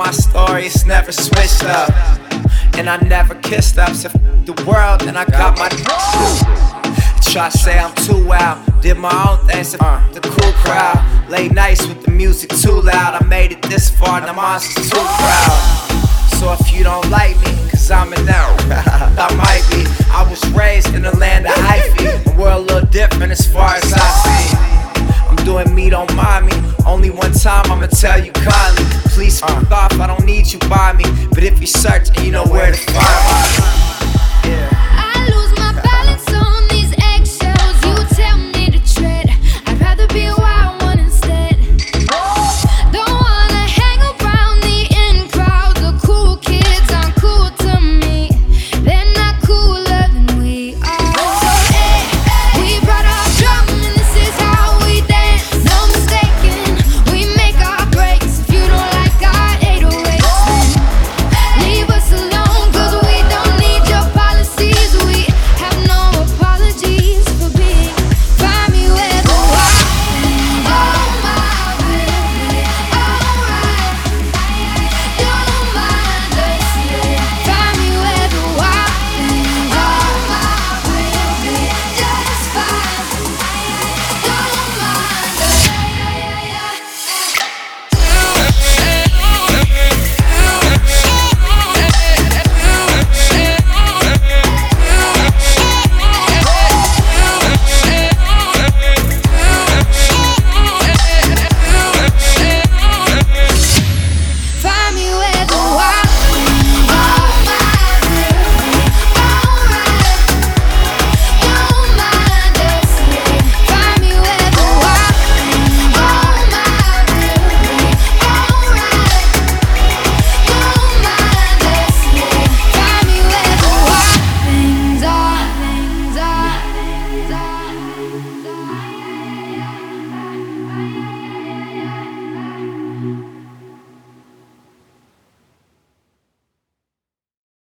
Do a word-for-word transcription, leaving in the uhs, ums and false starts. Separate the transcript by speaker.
Speaker 1: my story, it's never switched up. And I never kissed up, so f the world, and I got my try to say I'm too wild, did my own thing, so uh, the cool crowd. Late nights with the music too loud, I made it this far, now I'm too proud. So if you don't like me, cause I'm an out, I might be. I was raised in the land of hyphy, and we're a little different as far as I see. I'm doing me, don't mind me. Only one time I'ma tell you kindly. Please fuck off, I don't need you by me. But if you search, you know where to find me.